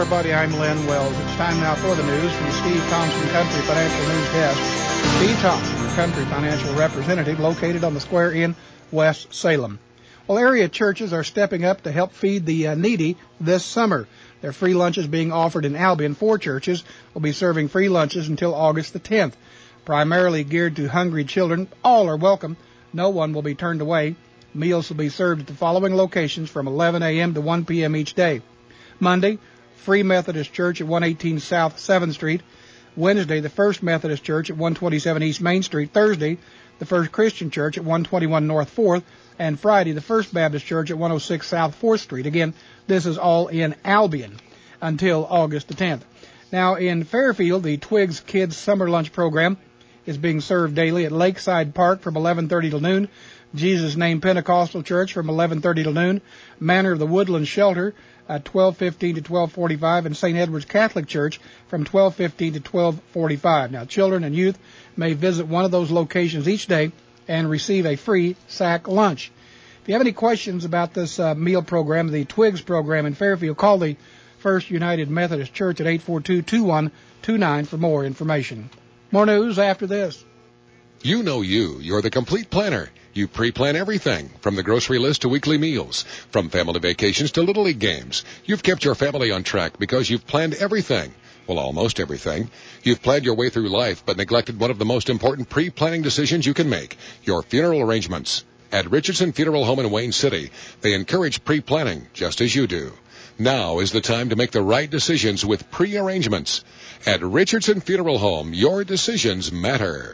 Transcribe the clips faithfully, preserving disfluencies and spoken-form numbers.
everybody. I'm Len Wells. It's time now for the news from Steve Thompson, Country Financial News Desk. Steve Thompson, Country Financial Representative, located on the square in West Salem. Well, area churches are stepping up to help feed the uh, needy this summer. There are free lunches being offered in Albion. Four churches will be serving free lunches until August the tenth. Primarily geared to hungry children, all are welcome. No one will be turned away. Meals will be served at the following locations from eleven a.m. to one p.m. each day. Monday, Free Methodist Church at one eighteen South seventh Street. Wednesday, the First Methodist Church at one twenty-seven East Main Street. Thursday, the First Christian Church at one twenty-one North fourth. And Friday, the First Baptist Church at one oh six South fourth Street. Again, this is all in Albion until August the tenth. Now, in Fairfield, the Twigs Kids Summer Lunch Program is being served daily at Lakeside Park from eleven thirty till noon. Jesus Name Pentecostal Church from eleven thirty till noon. Manor of the Woodland Shelter at twelve fifteen to twelve forty-five, and Saint Edward's Catholic Church from twelve fifteen to twelve forty-five. Now, children and youth may visit one of those locations each day and receive a free sack lunch. If you have any questions about this uh, meal program, the Twigs program in Fairfield, call the First United Methodist Church at eight four two, two one two nine for more information. More news after this. You know you. You're the complete planner. You pre-plan everything, from the grocery list to weekly meals, from family vacations to Little League games. You've kept your family on track because you've planned everything. Well, almost everything. You've planned your way through life, but neglected one of the most important pre-planning decisions you can make, your funeral arrangements. At Richardson Funeral Home in Wayne City, they encourage pre-planning, just as you do. Now is the time to make the right decisions with pre-arrangements. At Richardson Funeral Home, your decisions matter.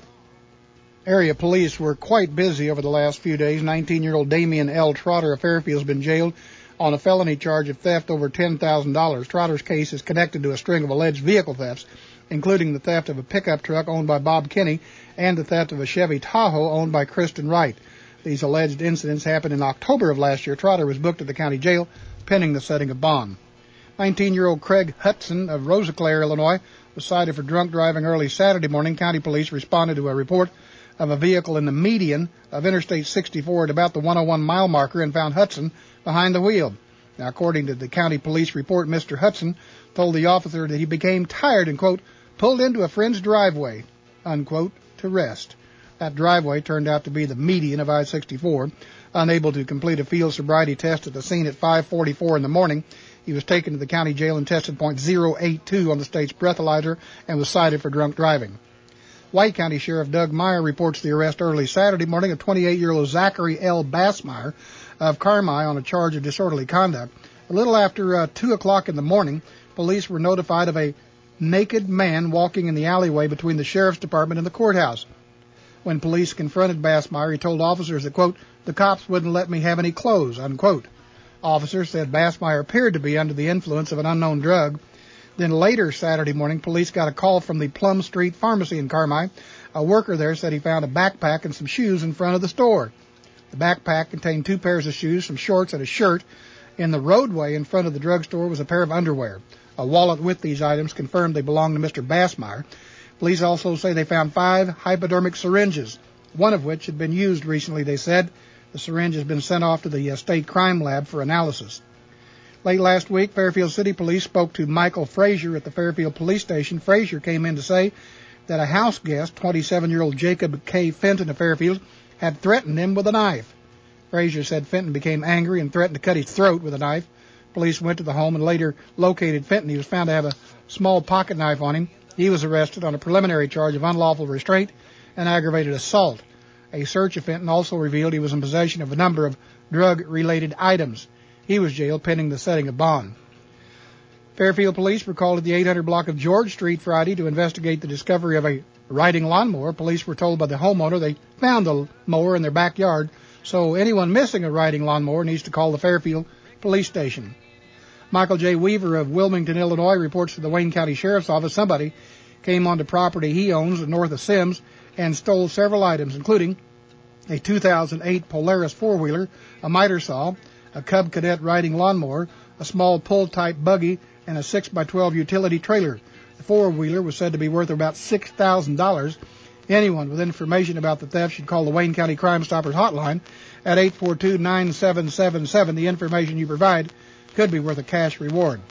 Area police were quite busy over the last few days. nineteen-year-old Damian L. Trotter of Fairfield has been jailed on a felony charge of theft over ten thousand dollars. Trotter's case is connected to a string of alleged vehicle thefts, including the theft of a pickup truck owned by Bob Kinney and the theft of a Chevy Tahoe owned by Kristen Wright. These alleged incidents happened in October of last year. Trotter was booked at the county jail pending the setting of bond. nineteen-year-old Craig Hudson of Rosiclare, Illinois, was cited for drunk driving early Saturday morning. County police responded to a report of a vehicle in the median of Interstate sixty-four at about the one oh one mile marker and found Hudson behind the wheel. Now, according to the county police report, Mister Hudson told the officer that he became tired and, quote, pulled into a friend's driveway, unquote, to rest. That driveway turned out to be the median of I sixty-four. Unable to complete a field sobriety test at the scene at five forty-four in the morning, he was taken to the county jail and tested point zero eight two on the state's breathalyzer and was cited for drunk driving. White County Sheriff Doug Meyer reports the arrest early Saturday morning of twenty-eight-year-old Zachary L. Bassmeyer of Carmi on a charge of disorderly conduct. A little after uh, two o'clock in the morning, police were notified of a naked man walking in the alleyway between the sheriff's department and the courthouse. When police confronted Bassmeyer, he told officers that, quote, the cops wouldn't let me have any clothes, unquote. Officers said Bassmeyer appeared to be under the influence of an unknown drug. Then later Saturday morning, police got a call from the Plum Street Pharmacy in Carmi. A worker there said he found a backpack and some shoes in front of the store. The backpack contained two pairs of shoes, some shorts, and a shirt. In the roadway in front of the drugstore was a pair of underwear. A wallet with these items confirmed they belonged to Mister Bassmeyer. Police also say they found five hypodermic syringes, one of which had been used recently, they said. The syringe has been sent off to the uh, state crime lab for analysis. Late last week, Fairfield City Police spoke to Michael Frazier at the Fairfield Police Station. Frazier came in to say that a house guest, twenty-seven-year-old Jacob K. Fenton of Fairfield, had threatened him with a knife. Frazier said Fenton became angry and threatened to cut his throat with a knife. Police went to the home and later located Fenton. He was found to have a small pocket knife on him. He was arrested on a preliminary charge of unlawful restraint and aggravated assault. A search of Fenton also revealed he was in possession of a number of drug-related items. He was jailed pending the setting of bond. Fairfield police were called to the eight hundred block of George Street Friday to investigate the discovery of a riding lawnmower. Police were told by the homeowner they found the mower in their backyard, so anyone missing a riding lawnmower needs to call the Fairfield Police Station. Michael J. Weaver of Wilmington, Illinois, reports to the Wayne County Sheriff's Office somebody came onto property he owns north of Sims and stole several items, including a two thousand eight Polaris four-wheeler, a miter saw, a Cub Cadet riding lawnmower, a small pull-type buggy, and a six by twelve utility trailer. The four-wheeler was said to be worth about six thousand dollars. Anyone with information about the theft should call the Wayne County Crime Stoppers hotline at eight four two, nine seven seven seven. The information you provide could be worth a cash reward.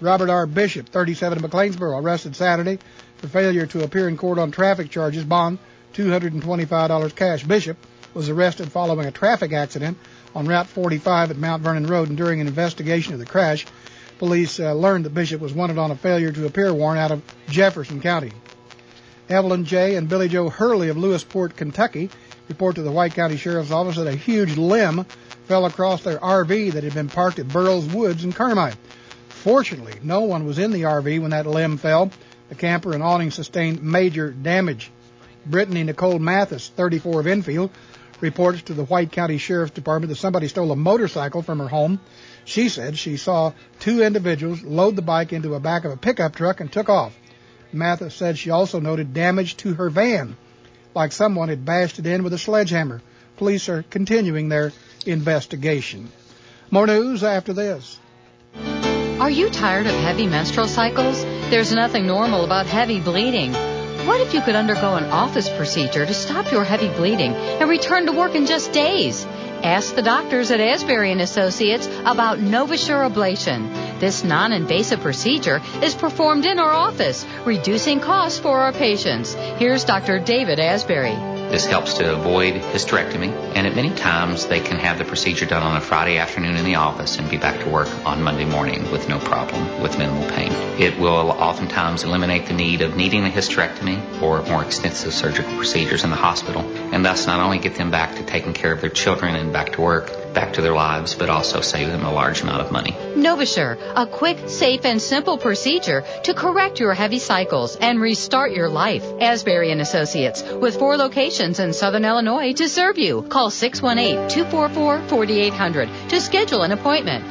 Robert R. Bishop, thirty-seven, of McLeansboro, arrested Saturday for failure to appear in court on traffic charges, bond two hundred twenty-five dollars cash. Bishop was arrested following a traffic accident on Route forty-five at Mount Vernon Road, and during an investigation of the crash, police uh, learned that Bishop was wanted on a failure to appear warrant out of Jefferson County. Evelyn J. and Billy Joe Hurley of Lewisport, Kentucky, report to the White County Sheriff's Office that a huge limb fell across their R V that had been parked at Burroughs Woods in Carmine. Fortunately, no one was in the R V when that limb fell. The camper and awning sustained major damage. Brittany Nicole Mathis, thirty-four, of Enfield, reports to the White County Sheriff's Department that somebody stole a motorcycle from her home. She said she saw two individuals load the bike into the back of a pickup truck and took off. Mathis said she also noted damage to her van, like someone had bashed it in with a sledgehammer. Police are continuing their investigation. More news after this. Are you tired of heavy menstrual cycles? There's nothing normal about heavy bleeding. What if you could undergo an office procedure to stop your heavy bleeding and return to work in just days? Ask the doctors at Asbury and Associates about NovaSure Ablation. This non-invasive procedure is performed in our office, reducing costs for our patients. Here's Doctor David Asbury. This helps to avoid hysterectomy, and at many times they can have the procedure done on a Friday afternoon in the office and be back to work on Monday morning with no problem, with minimal pain. It will oftentimes eliminate the need of needing a hysterectomy or more extensive surgical procedures in the hospital, and thus not only get them back to taking care of their children and back to work, back to their lives, but also save them a large amount of money. NovaSure, a quick, safe, and simple procedure to correct your heavy cycles and restart your life. Asbury and Associates, with four locations in Southern Illinois to serve you. Call six one eight, two four four, four eight zero zero to schedule an appointment.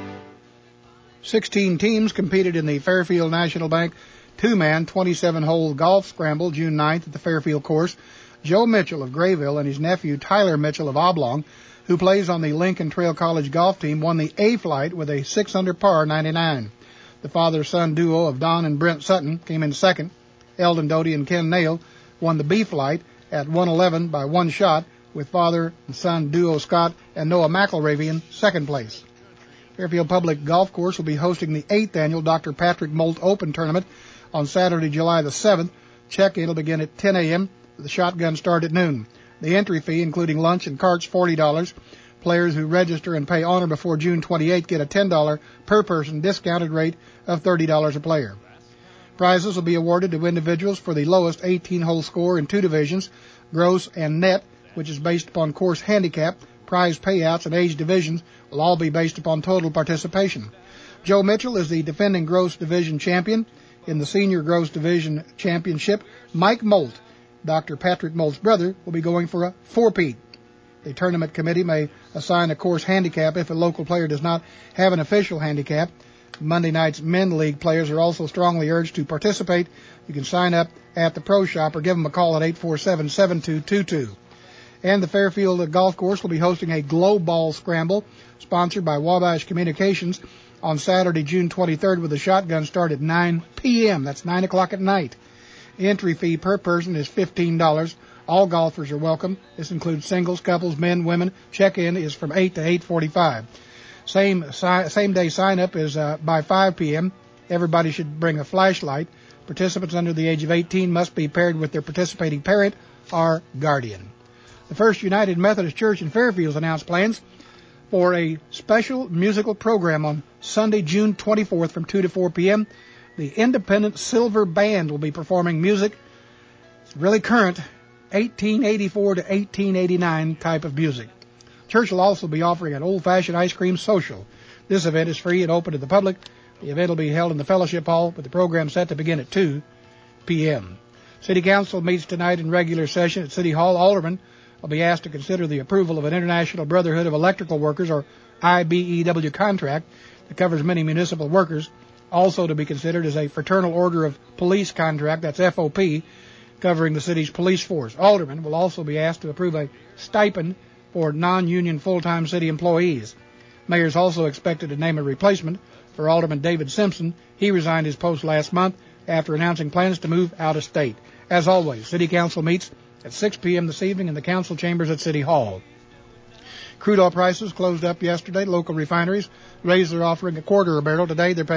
sixteen teams competed in the Fairfield National Bank two-man twenty-seven hole golf scramble June ninth at the Fairfield course. Joe Mitchell of Grayville and his nephew Tyler Mitchell of Oblong, who plays on the Lincoln Trail College golf team, won the A flight with a six under par ninety-nine. The father-son duo of Don and Brent Sutton came in second. Eldon Doty and Ken Nail won the B flight at one eleven by one shot, with father and son duo Scott and Noah McElravy in second place. Fairfield Public Golf Course will be hosting the eighth annual Doctor Patrick Molt Open Tournament on Saturday, July the seventh. Check-in will begin at ten a.m. The shotgun start at noon. The entry fee, including lunch and carts, forty dollars. Players who register and pay honor before June twenty-eighth get a ten dollars per person discounted rate of thirty dollars a player. Prizes will be awarded to individuals for the lowest eighteen-hole score in two divisions, gross and net, which is based upon course handicap. Prize payouts and age divisions will all be based upon total participation. Joe Mitchell is the defending gross division champion. In the senior gross division championship, Mike Molt, Doctor Patrick Molt's brother, will be going for a four-peat. The tournament committee may assign a course handicap if a local player does not have an official handicap. Monday night's Men League players are also strongly urged to participate. You can sign up at the Pro Shop or give them a call at eight four seven, seven two two two. And the Fairfield Golf Course will be hosting a Glow Ball Scramble, sponsored by Wabash Communications, on Saturday, June twenty-third, with a shotgun start at nine p.m. That's nine o'clock at night. The entry fee per person is fifteen dollars. All golfers are welcome. This includes singles, couples, men, women. Check-in is from eight to eight forty-five. Same same day sign-up is uh, by five p.m. Everybody should bring a flashlight. Participants under the age of eighteen must be paired with their participating parent or guardian. The First United Methodist Church in Fairfield announced plans for a special musical program on Sunday, June twenty-fourth from two to four p.m. The Independent Silver Band will be performing music. It's really current, eighteen eighty-four to eighteen eighty-nine type of music. Church will also be offering an old-fashioned ice cream social. This event is free and open to the public. The event will be held in the Fellowship Hall, with the program set to begin at two p.m. City Council meets tonight in regular session at City Hall. Aldermen will be asked to consider the approval of an International Brotherhood of Electrical Workers, or I B E W, contract that covers many municipal workers. Also to be considered is a Fraternal Order of Police contract, that's F O P, covering the city's police force. Aldermen will also be asked to approve a stipend for non-union full-time city employees. Mayor is also expected to name a replacement for Alderman David Simpson. He resigned his post last month after announcing plans to move out of state. As always, City Council meets at six p.m. this evening in the council chambers at City Hall. Crude oil prices closed up yesterday. Local refineries raised their offering a quarter a barrel. Today they're paying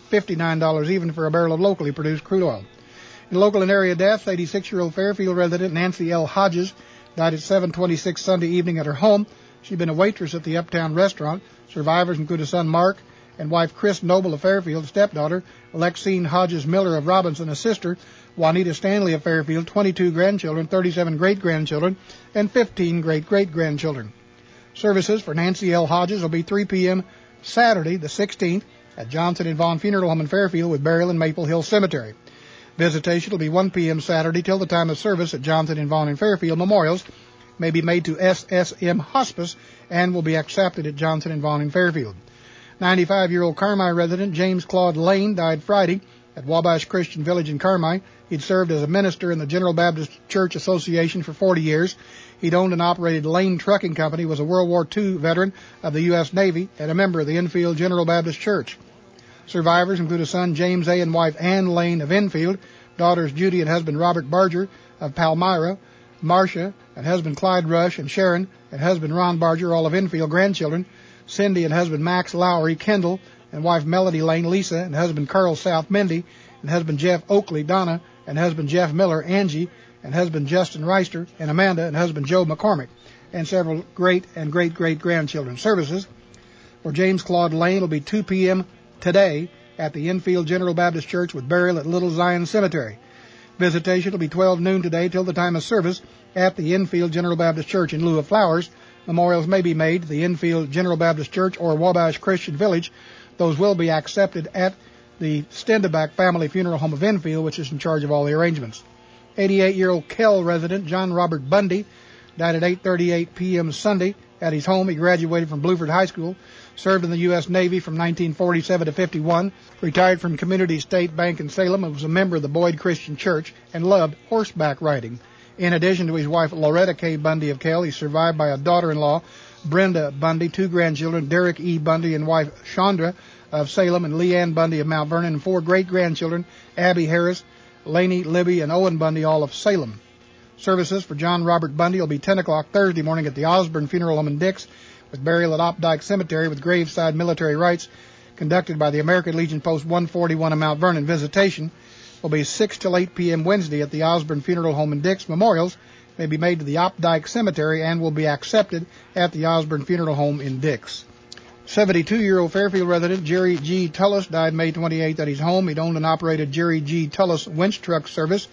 fifty-nine dollars even for a barrel of locally produced crude oil. In local and area deaths, eighty-six-year-old Fairfield resident Nancy L. Hodges died at seven twenty-six Sunday evening at her home. She'd been a waitress at the Uptown restaurant. Survivors include a son, Mark, and wife Chris Noble of Fairfield, stepdaughter Lexine Hodges Miller of Robinson, a sister, Juanita Stanley of Fairfield, twenty-two grandchildren, thirty-seven great-grandchildren, and fifteen great-great-grandchildren. Services for Nancy L. Hodges will be three p.m. Saturday, the sixteenth, at Johnson and Vaughn Funeral Home in Fairfield with burial in Maple Hill Cemetery. Visitation will be one p.m. Saturday till the time of service at Johnson and Vaughn in Fairfield. Memorials may be made to S S M Hospice and will be accepted at Johnson and Vaughn in Fairfield. ninety-five-year-old Carmi resident James Claude Lane died Friday at Wabash Christian Village in Carmi. He'd served as a minister in the General Baptist Church Association for forty years. He'd owned and operated Lane Trucking Company, was a World War Two veteran of the U S Navy, and a member of the Enfield General Baptist Church. Survivors include a son, James A., and wife Ann Lane of Enfield, daughters Judy and husband Robert Barger of Palmyra, Marcia and husband Clyde Rush, and Sharon and husband Ron Barger, all of Enfield, grandchildren, Cindy and husband Max Lowry, Kendall, and wife Melody Lane, Lisa, and husband Carl South, Mindy, and husband Jeff Oakley, Donna, and husband Jeff Miller, Angie, and husband Justin Reister, and Amanda, and husband Joe McCormick, and several great and great-great-grandchildren. Services for James Claude Lane will be two p.m. today at the Enfield General Baptist Church with burial at Little Zion Cemetery. Visitation will be twelve noon today till the time of service at the Enfield General Baptist Church in lieu of flowers. Memorials may be made to the Enfield General Baptist Church or Wabash Christian Village. Those will be accepted at the Stendeback Family Funeral Home of Enfield, which is in charge of all the arrangements. eighty-eight-year-old Kell resident John Robert Bundy died at eight thirty-eight p.m. Sunday at his home. He graduated from Bluford High School, served in the U S Navy from nineteen forty-seven to fifty-one, retired from Community State Bank in Salem, and was a member of the Boyd Christian Church, and loved horseback riding. In addition to his wife Loretta K. Bundy of Kell, he's survived by a daughter-in-law, Brenda Bundy, two grandchildren, Derek E. Bundy and wife Chandra of Salem, and Leanne Bundy of Mount Vernon, and four great-grandchildren, Abby Harris, Laney, Libby, and Owen Bundy, all of Salem. Services for John Robert Bundy will be ten o'clock Thursday morning at the Osborne Funeral Home in Dix, with burial at Opdyke Cemetery with graveside military rites conducted by the American Legion Post one forty-one in Mount Vernon. Visitation will be six till eight p.m. Wednesday at the Osborne Funeral Home in Dix. Memorials may be made to the Opdyke Cemetery and will be accepted at the Osborne Funeral Home in Dix. seventy-two-year-old Fairfield resident Jerry G. Tullis died May twenty-eighth at his home. He'd owned and operated Jerry G. Tullis winch truck service.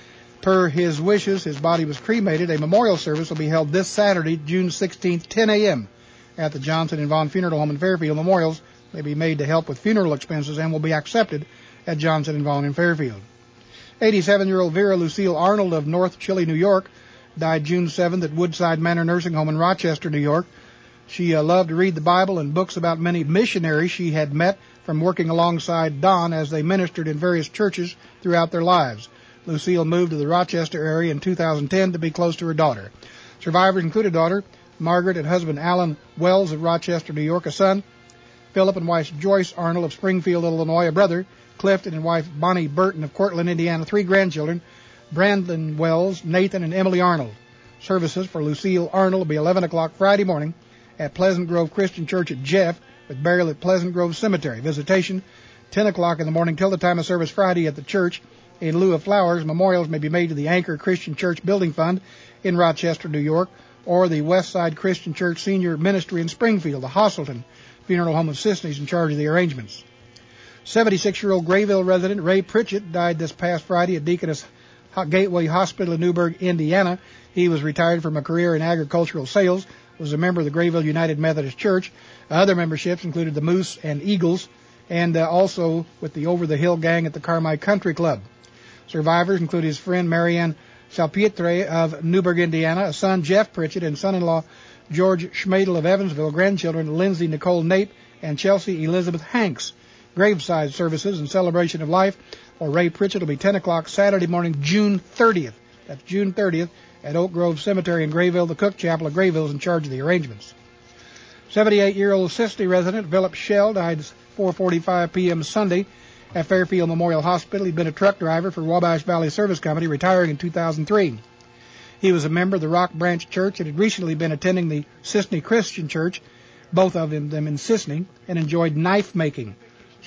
Per his wishes, his body was cremated. A memorial service will be held this Saturday, June sixteenth, ten a.m. at the Johnson and Vaughn Funeral Home in Fairfield. Memorials may be made to help with funeral expenses and will be accepted at Johnson and Vaughn in Fairfield. eighty-seven-year-old Vera Lucille Arnold of North Chile, New York, died June seventh at Woodside Manor Nursing Home in Rochester, New York. She uh, loved to read the Bible and books about many missionaries she had met from working alongside Don as they ministered in various churches throughout their lives. Lucille moved to the Rochester area in two thousand ten to be close to her daughter. Survivors include a daughter, Margaret, and husband Alan Wells of Rochester, New York, a son, Philip, and wife Joyce Arnold of Springfield, Illinois, a brother, Clifton, and wife Bonnie Burton of Cortland, Indiana, three grandchildren, Brandon Wells, Nathan, and Emily Arnold. Services for Lucille Arnold will be eleven o'clock Friday morning at Pleasant Grove Christian Church at Jeff, with burial at Pleasant Grove Cemetery. Visitation, ten o'clock in the morning till the time of service Friday at the church. In lieu of flowers, memorials may be made to the Anchor Christian Church Building Fund in Rochester, New York, or the Westside Christian Church Senior Ministry in Springfield. The Hosselton Funeral Home of Sisney is in charge of the arrangements. seventy-six-year-old Grayville resident Ray Pritchett died this past Friday at Deaconess Gateway Hospital in Newburgh, Indiana. He was retired from a career in agricultural sales, was a member of the Grayville United Methodist Church. Other memberships included the Moose and Eagles, and uh, also with the Over the Hill Gang at the Carmi Country Club. Survivors include his friend Marianne Salpietre of Newburgh, Indiana, a son, Jeff Pritchett, and son-in-law George Schmadel of Evansville, grandchildren Lindsay Nicole Nape and Chelsea Elizabeth Hanks. Graveside services and celebration of life for Ray Pritchett will be ten o'clock Saturday morning, June thirtieth. That's June thirtieth at Oak Grove Cemetery in Grayville. The Cook Chapel of Grayville is in charge of the arrangements. seventy-eight-year-old Sicily resident Philip Shell died four forty-five p.m. Sunday at Fairfield Memorial Hospital. He'd been a truck driver for Wabash Valley Service Company, retiring in two thousand three. He was a member of the Rock Branch Church and had recently been attending the Sisney Christian Church, both of them in Sisney, and enjoyed knife making.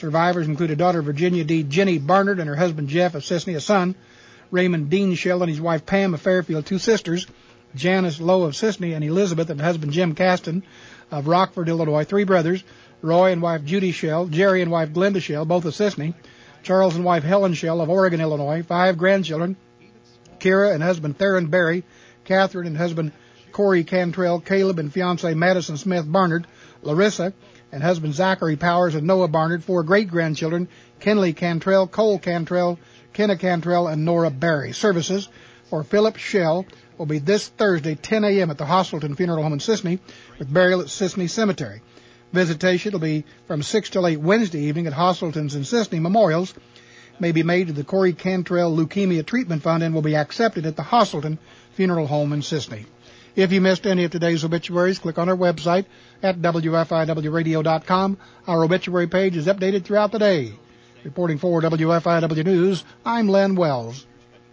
Survivors include a daughter, Virginia D. Jenny Barnard, and her husband, Jeff, of Cissney, a son, Raymond Dean Shell and his wife, Pam, of Fairfield, two sisters, Janice Lowe of Cissney, and Elizabeth and husband, Jim Caston, of Rockford, Illinois, three brothers, Roy and wife, Judy Shell, Jerry and wife, Glenda Shell, both of Cissney, Charles and wife, Helen Shell, of Oregon, Illinois, five grandchildren, Kira and husband, Theron Berry, Catherine and husband, Corey Cantrell, Caleb and fiancee, Madison Smith Barnard, Larissa and husband, Zachary Powers and Noah Barnard, four great-grandchildren, Kenley Cantrell, Cole Cantrell, Kenna Cantrell, and Nora Berry. Services for Philip Shell will be this Thursday, ten a.m. at the Hostelton Funeral Home in Cissney, with burial at Cissney Cemetery. Visitation will be from six till eight Wednesday evening at Hostelton's in Cissney. Memorials may be made to the Corey Cantrell Leukemia Treatment Fund and will be accepted at the Hostelton Funeral Home in Cissney. If you missed any of today's obituaries, click on our website at W F I W radio dot com. Our obituary page is updated throughout the day. Reporting for W F I W News, I'm Len Wells.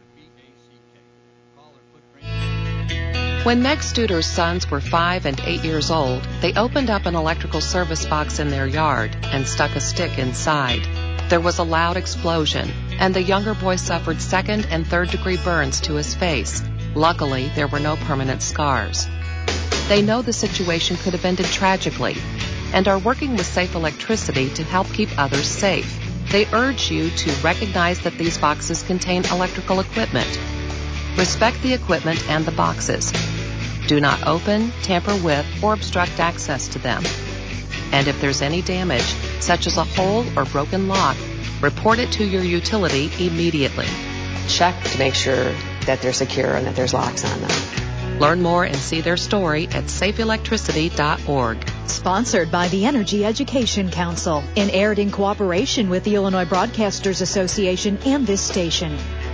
When Meg Studer's sons were five and eight years old, they opened up an electrical service box in their yard and stuck a stick inside. There was a loud explosion, and the younger boy suffered second and third degree burns to his face. Luckily, there were no permanent scars. They know the situation could have ended tragically and are working with Safe Electricity to help keep others safe. They urge you to recognize that these boxes contain electrical equipment. Respect the equipment and the boxes. Do not open, tamper with, or obstruct access to them. And if there's any damage, such as a hole or broken lock, report it to your utility immediately. Check to make sure that they're secure and that there's locks on them. Learn more and see their story at safe electricity dot org. Sponsored by the Energy Education Council and aired in cooperation with the Illinois Broadcasters Association and this station.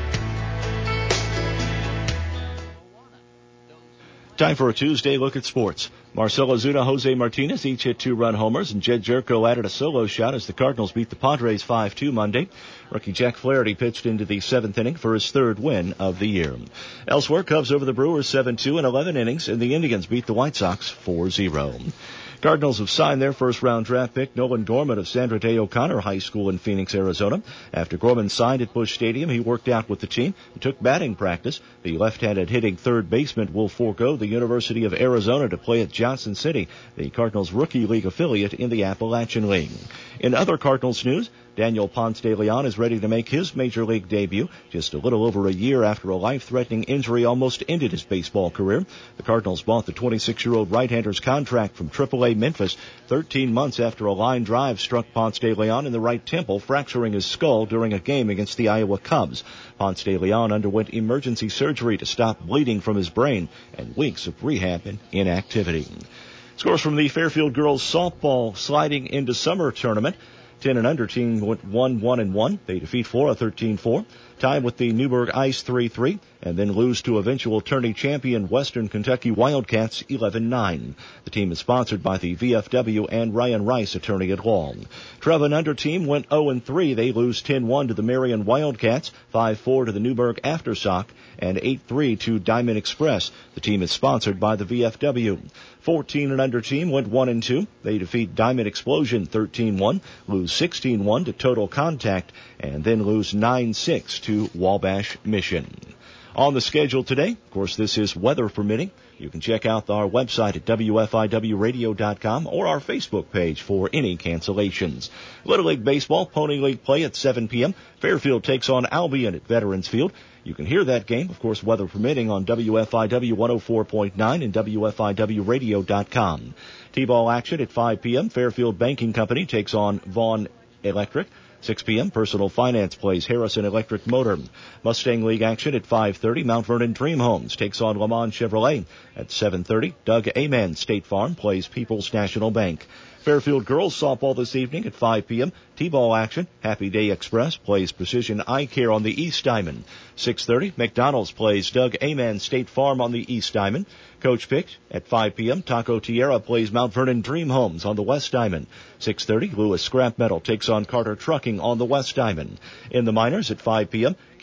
Time for a Tuesday look at sports. Marcell Ozuna, Jose Martinez each hit two-run homers, and Jed Jerko added a solo shot as the Cardinals beat the Padres five two Monday. Rookie Jack Flaherty pitched into the seventh inning for his third win of the year. Elsewhere, Cubs over the Brewers seven two in eleven innings, and the Indians beat the White Sox four zero. Cardinals have signed their first-round draft pick, Nolan Gorman of Sandra Day O'Connor High School in Phoenix, Arizona. After Gorman signed at Busch Stadium, he worked out with the team and took batting practice. The left-handed hitting third baseman will forego the University of Arizona to play at Johnson City, the Cardinals' rookie league affiliate in the Appalachian League. In other Cardinals news, Daniel Ponce de Leon is ready to make his major league debut just a little over a year after a life-threatening injury almost ended his baseball career. The Cardinals bought the twenty-six-year-old right-hander's contract from triple A Memphis thirteen months after a line drive struck Ponce de Leon in the right temple, fracturing his skull during a game against the Iowa Cubs. Ponce de Leon underwent emergency surgery to stop bleeding from his brain and weeks of rehab and inactivity. Scores from the Fairfield girls softball sliding into summer tournament. ten and under team went one one and one. They defeat Flora thirteen four. Tie with the Newburgh Ice three three, and then lose to eventual tourney champion Western Kentucky Wildcats eleven nine. The team is sponsored by the V F W and Ryan Rice Attorney at Law. twelve and under team went oh and three. They lose ten one to the Marion Wildcats, five four to the Newburgh Aftershock, and eight three to Diamond Express. The team is sponsored by the V F W. fourteen and under team went one and two. They defeat Diamond Explosion thirteen one, lose sixteen one to Total Contact, and then lose nine six to Wabash Mission. On the schedule today, of course, this is weather permitting. You can check out our website at W F I W radio dot com or our Facebook page for any cancellations. Little League Baseball, Pony League play at seven p.m. Fairfield takes on Albion at Veterans Field. You can hear that game, of course, weather permitting, on W F I W one oh four point nine and W F I W radio dot com. T-ball action at five p.m. Fairfield Banking Company takes on Vaughn Electric. six p.m. Personal Finance plays Harrison Electric Motor. Mustang League action at five thirty. Mount Vernon Dream Homes takes on Le Mans Chevrolet. At seven thirty, Doug Amen State Farm plays People's National Bank. Fairfield girls softball this evening at five p.m. T-ball action. Happy Day Express plays Precision Eye Care on the East Diamond. six thirty, McDonald's plays Doug Amen State Farm on the East Diamond. Coach picked at five p.m. Taco Tierra plays Mount Vernon Dream Homes on the West Diamond. six thirty, Lewis Scrap Metal takes on Carter Trucking on the West Diamond. In the minors at five p.m.,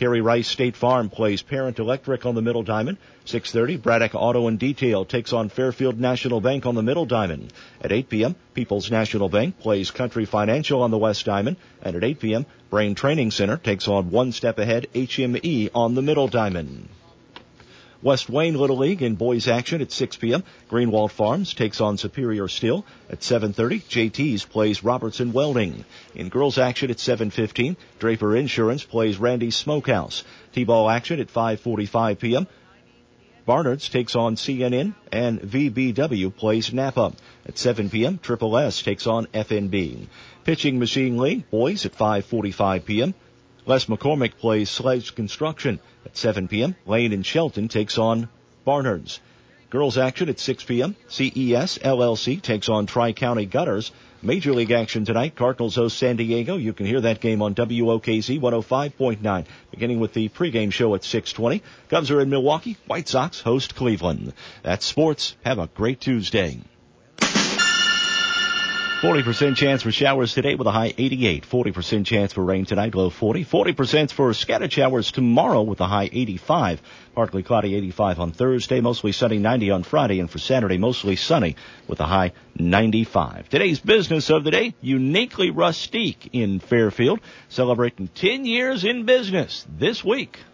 Kerry Rice State Farm plays Parent Electric on the middle diamond. six thirty, Braddock Auto and Detail takes on Fairfield National Bank on the middle diamond. At eight p.m., People's National Bank plays Country Financial on the west diamond. And at eight p.m., Brain Training Center takes on One Step Ahead H M E on the middle diamond. West Wayne Little League in boys action at six p.m. Greenwald Farms takes on Superior Steel. At seven thirty, J T's plays Robertson Welding. In girls action at seven fifteen, Draper Insurance plays Randy's Smokehouse. T-ball action at five forty-five p.m. Barnard's takes on C N N, and V B W plays Napa. At seven p.m., Triple S takes on F N B. Pitching Machine League boys at five forty-five p.m. Les McCormick plays Sledge Construction. At seven p.m., Lane and Shelton takes on Barnard's. Girls action at six p.m., C E S L L C takes on Tri-County Gutters. Major League action tonight, Cardinals host San Diego. You can hear that game on W O K Z one oh five point nine, beginning with the pregame show at six twenty. Cubs are in Milwaukee. White Sox host Cleveland. That's sports. Have a great Tuesday. forty percent chance for showers today with a high eighty-eight. forty percent chance for rain tonight, low forty. forty percent for scattered showers tomorrow with a high eighty-five. Partly cloudy, eighty-five on Thursday. Mostly sunny, ninety on Friday. And for Saturday, mostly sunny with a high ninety-five. Today's business of the day, Uniquely Rustique in Fairfield. Celebrating ten years in business this week.